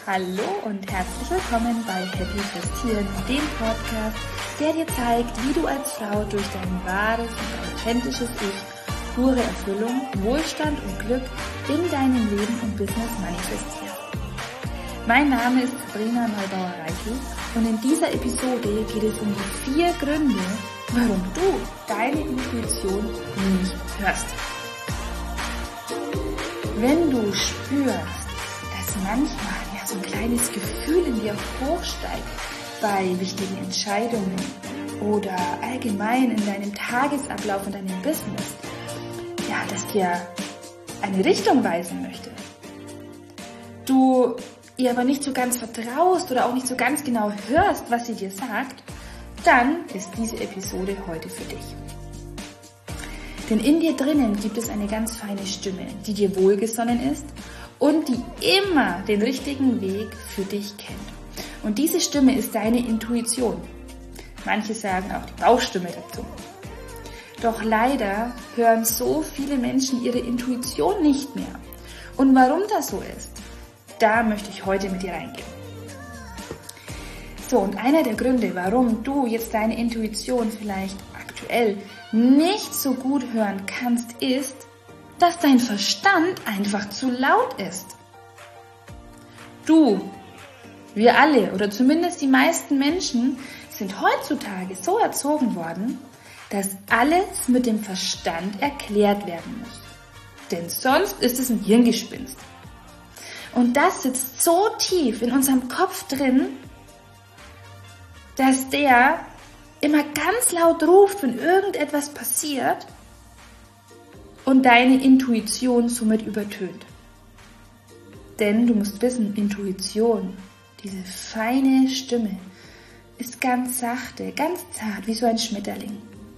Hallo und herzlich willkommen bei Happy Festieren, dem Podcast, der dir zeigt, wie du als Frau durch dein wahres und authentisches Ich pure Erfüllung, Wohlstand und Glück in deinem Leben und Business manifestierst. Mein Name ist Sabrina Neubauer-Reichel und in dieser Episode geht es um die 4 Gründe, warum du deine Intuition nicht hörst. Wenn du spürst, dass manchmal so ein kleines Gefühl in dir hochsteigt bei wichtigen Entscheidungen oder allgemein in deinem Tagesablauf und deinem Business, das dir eine Richtung weisen möchte, du ihr aber nicht so ganz vertraust oder auch nicht so ganz genau hörst, was sie dir sagt, dann ist diese Episode heute für dich. Denn in dir drinnen gibt es eine ganz feine Stimme, die dir wohlgesonnen ist und die immer den richtigen Weg für dich kennt. Und diese Stimme ist deine Intuition. Manche sagen auch die Bauchstimme dazu. Doch leider hören so viele Menschen ihre Intuition nicht mehr. Und warum das so ist, da möchte ich heute mit dir reingehen. So, und einer der Gründe, warum du jetzt deine Intuition vielleicht aktuell nicht so gut hören kannst, ist, dass dein Verstand einfach zu laut ist. Wir alle oder zumindest die meisten Menschen sind heutzutage so erzogen worden, dass alles mit dem Verstand erklärt werden muss. Denn sonst ist es ein Hirngespinst. Und das sitzt so tief in unserem Kopf drin, dass der immer ganz laut ruft, wenn irgendetwas passiert und deine Intuition somit übertönt. Denn du musst wissen, Intuition, diese feine Stimme, ist ganz sachte, ganz zart, wie so ein Schmetterling.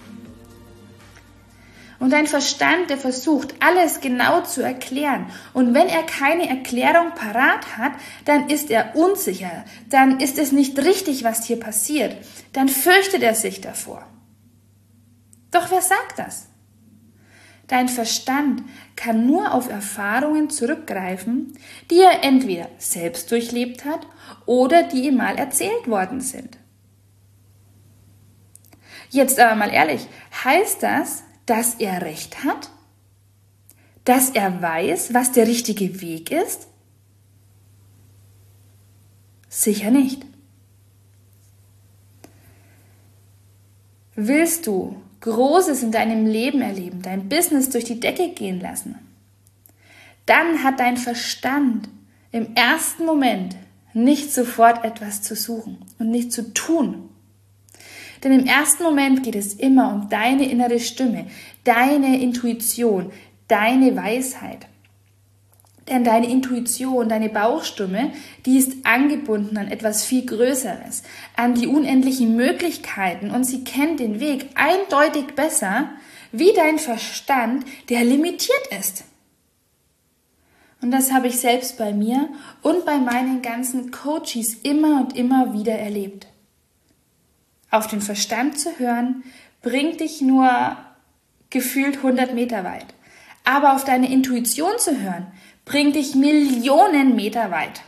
Und dein Verstand, der versucht, alles genau zu erklären. Und wenn er keine Erklärung parat hat, dann ist er unsicher. Dann ist es nicht richtig, was hier passiert. Dann fürchtet er sich davor. Doch wer sagt das? Dein Verstand kann nur auf Erfahrungen zurückgreifen, die er entweder selbst durchlebt hat oder die ihm mal erzählt worden sind. Jetzt aber mal ehrlich, heißt das, dass er recht hat? Dass er weiß, was der richtige Weg ist? Sicher nicht. Willst du Großes in deinem Leben erleben, dein Business durch die Decke gehen lassen, dann hat dein Verstand im ersten Moment nicht sofort etwas zu suchen und nicht zu tun. Denn im ersten Moment geht es immer um deine innere Stimme, deine Intuition, deine Weisheit. Denn deine Intuition, deine Bauchstimme, die ist angebunden an etwas viel Größeres, an die unendlichen Möglichkeiten und sie kennt den Weg eindeutig besser wie dein Verstand, der limitiert ist. Und das habe ich selbst bei mir und bei meinen ganzen Coaches immer und immer wieder erlebt. Auf den Verstand zu hören, bringt dich nur gefühlt 100 Meter weit. Aber auf deine Intuition zu hören, bringt dich Millionen Meter weit.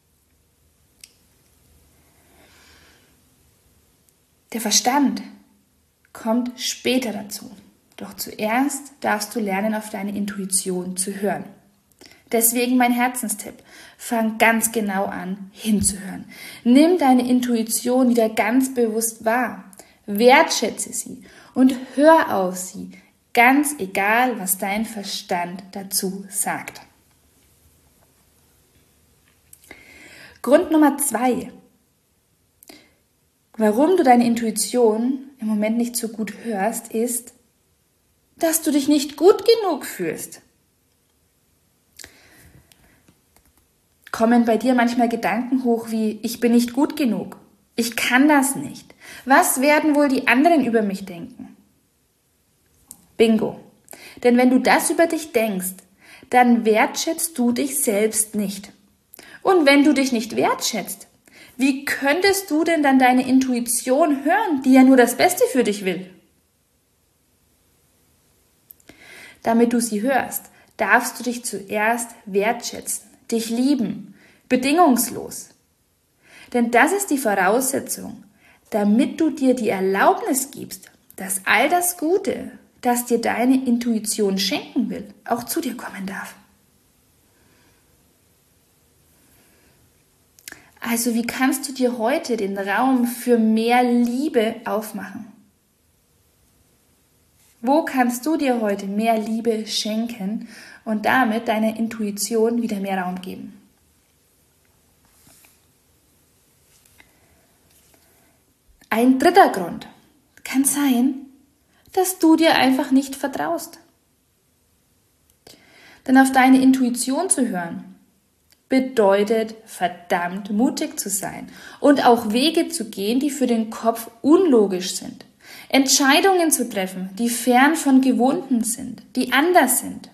Der Verstand kommt später dazu. Doch zuerst darfst du lernen, auf deine Intuition zu hören. Deswegen mein Herzenstipp, fang ganz genau an, hinzuhören. Nimm deine Intuition wieder ganz bewusst wahr, wertschätze sie und hör auf sie, ganz egal, was dein Verstand dazu sagt. Grund Nummer 2, warum du deine Intuition im Moment nicht so gut hörst, ist, dass du dich nicht gut genug fühlst. Kommen bei dir manchmal Gedanken hoch wie, ich bin nicht gut genug, ich kann das nicht, was werden wohl die anderen über mich denken? Bingo, denn wenn du das über dich denkst, dann wertschätzt du dich selbst nicht. Und wenn du dich nicht wertschätzt, wie könntest du denn dann deine Intuition hören, die ja nur das Beste für dich will? Damit du sie hörst, darfst du dich zuerst wertschätzen, dich lieben, bedingungslos. Denn das ist die Voraussetzung, damit du dir die Erlaubnis gibst, dass all das Gute, das dir deine Intuition schenken will, auch zu dir kommen darf. Also wie kannst du dir heute den Raum für mehr Liebe aufmachen? Wo kannst du dir heute mehr Liebe schenken und damit deiner Intuition wieder mehr Raum geben? Ein dritter Grund kann sein, dass du dir einfach nicht vertraust. Denn auf deine Intuition zu hören, bedeutet verdammt mutig zu sein und auch Wege zu gehen, die für den Kopf unlogisch sind. Entscheidungen zu treffen, die fern von Gewohnten sind, die anders sind.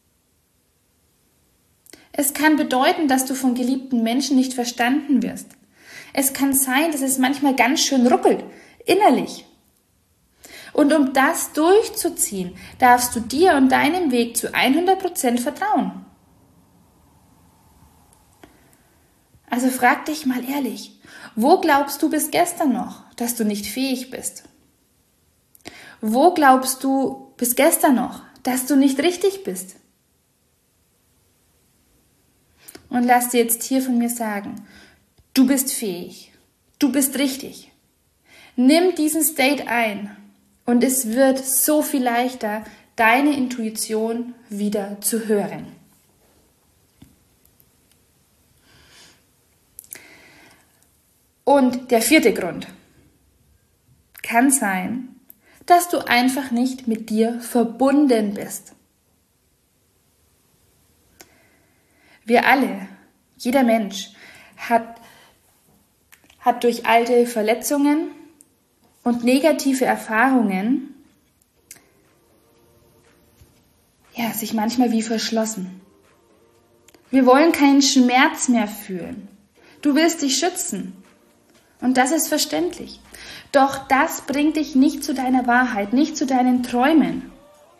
Es kann bedeuten, dass du von geliebten Menschen nicht verstanden wirst. Es kann sein, dass es manchmal ganz schön ruckelt, innerlich. Und um das durchzuziehen, darfst du dir und deinem Weg zu 100% vertrauen. Also frag dich mal ehrlich, wo glaubst du bis gestern noch, dass du nicht fähig bist? Wo glaubst du bis gestern noch, dass du nicht richtig bist? Und lass dir jetzt hier von mir sagen, du bist fähig, du bist richtig. Nimm diesen State ein und es wird so viel leichter, deine Intuition wieder zu hören. Und der vierte Grund kann sein, dass du einfach nicht mit dir verbunden bist. Wir alle, jeder Mensch, hat durch alte Verletzungen und negative Erfahrungen sich manchmal wie verschlossen. Wir wollen keinen Schmerz mehr fühlen. Du willst dich schützen. Und das ist verständlich. Doch das bringt dich nicht zu deiner Wahrheit, nicht zu deinen Träumen.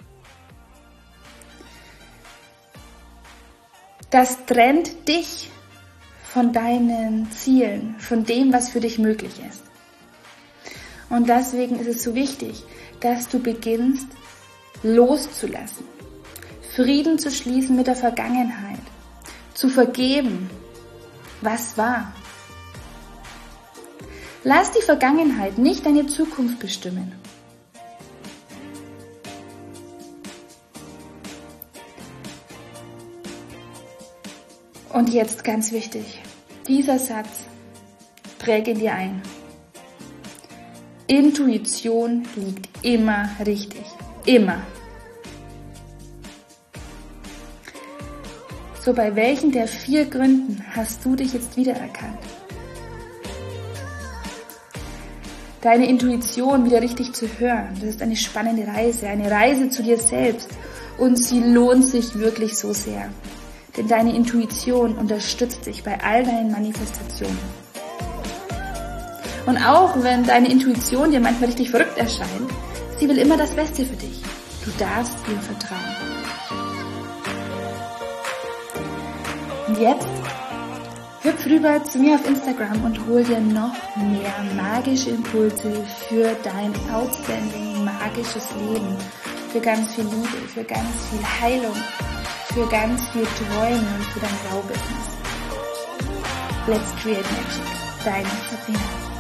Das trennt dich von deinen Zielen, von dem, was für dich möglich ist. Und deswegen ist es so wichtig, dass du beginnst, loszulassen, Frieden zu schließen mit der Vergangenheit, zu vergeben, was war. Lass die Vergangenheit nicht deine Zukunft bestimmen. Und jetzt ganz wichtig, dieser Satz präge dir ein. Intuition liegt immer richtig. Immer. So, bei welchen der 4 Gründen hast du dich jetzt wiedererkannt? Deine Intuition wieder richtig zu hören, das ist eine spannende Reise, eine Reise zu dir selbst und sie lohnt sich wirklich so sehr. Denn deine Intuition unterstützt dich bei all deinen Manifestationen. Und auch wenn deine Intuition dir manchmal richtig verrückt erscheint, sie will immer das Beste für dich. Du darfst ihr vertrauen. Und jetzt hüpf rüber zu mir auf Instagram und hol dir noch mehr magische Impulse für dein outstanding magisches Leben, für ganz viel Liebe, für ganz viel Heilung, für ganz viel Träume und für dein Wow-Business. Let's create magic. Deine Sabrina.